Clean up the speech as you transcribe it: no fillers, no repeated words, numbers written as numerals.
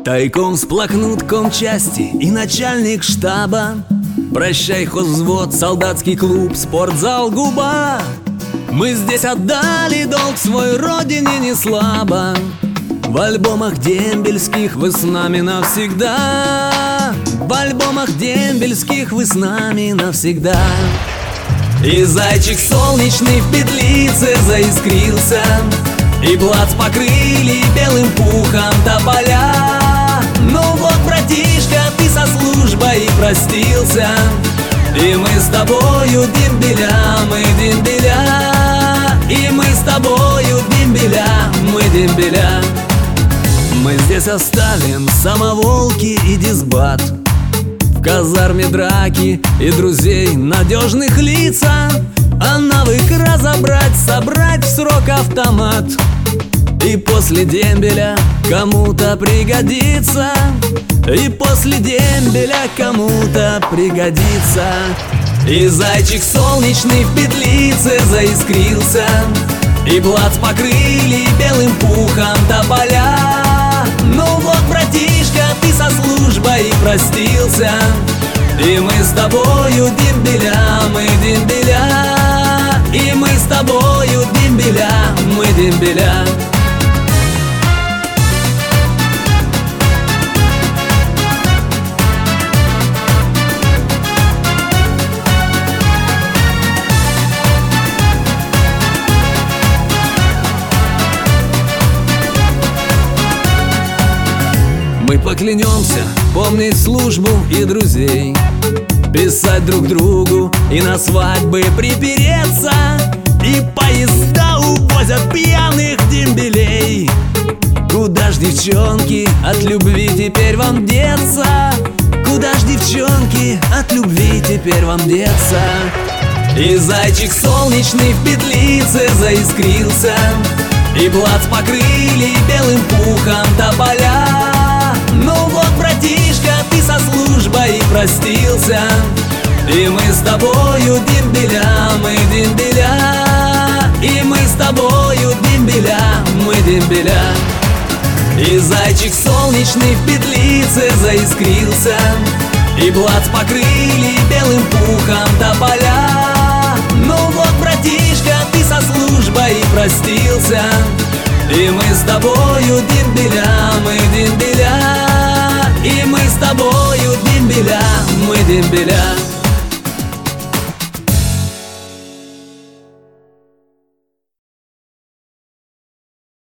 Тайком всплакнут комчасти и начальник штаба. Прощай, хозвзвод, солдатский клуб, спортзал, губа. Мы здесь отдали долг свой родине не слабо. В альбомах дембельских вы с нами навсегда. В альбомах дембельских вы с нами навсегда. И зайчик солнечный в петлице заискрился, и плац покрыли белым пухом тополя. Ну вот, братишка, ты со службой простился, и мы с тобою дембеля, мы дембеля. И мы с тобою дембеля, мы дембеля. Мы здесь оставим самоволки и дисбат, в казарме драки и друзей надежных лица. А навык разобрать, собрать в срок автомат и после дембеля кому-то пригодится. И после дембеля кому-то пригодится. И зайчик солнечный в петлице заискрился, и плац покрыли белым пухом тополя. Ну вот, братишка, ты со службой простился, и мы с тобою дембеля, мы дембеля. И мы с тобою дембеля, мы дембеля. Мы поклянемся помнить службу и друзей, писать друг другу и на свадьбы припереться. И поезда увозят пьяных дембелей. Куда ж, девчонки, от любви теперь вам деться? Куда ж, девчонки, от любви теперь вам деться? И зайчик солнечный в петлице заискрился, и плац покрыли белым пухом тополя. Ну вот, братишка, ты со службой простился, и мы с тобою дембеля, мы дембеля. И мы с тобою дембеля, мы дембеля. И зайчик солнечный в петлице заискрился, и плац покрыли белым пухом тополя. Ну вот, братишка, ты со службой простился, и мы с тобою дембеля, мы дембеля. И мы с тобою дембеля, мы дембеля.